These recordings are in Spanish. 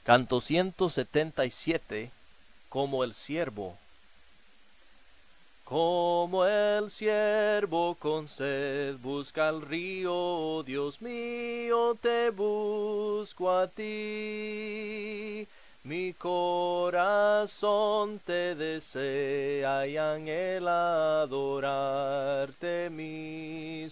Canto 177, como el siervo. Como el siervo con sed busca el río, Dios mío, te busco a ti. Mi corazón te desea y anhela adorarte, mi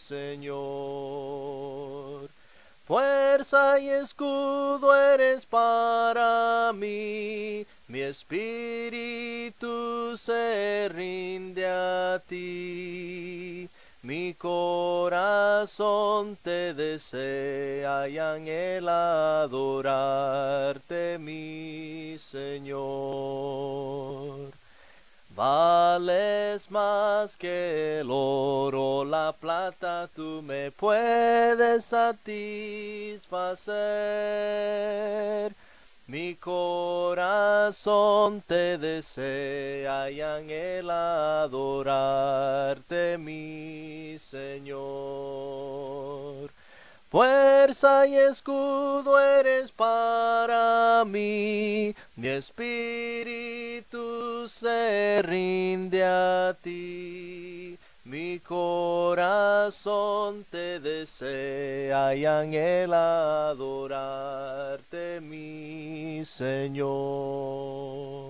Señor. Fuerza y escudo eres para mí, mi espíritu se rinde a ti. Mi corazón te desea y anhela adorarte, mi Señor. Vales más que el oro, la plata, tú me puedes satisfacer. Mi corazón te desea y anhela adorarte, mi Señor. Fuerza y escudo eres para mí, mi espíritu se rinde a ti. Mi corazón te desea y anhela adorarte, mi Señor.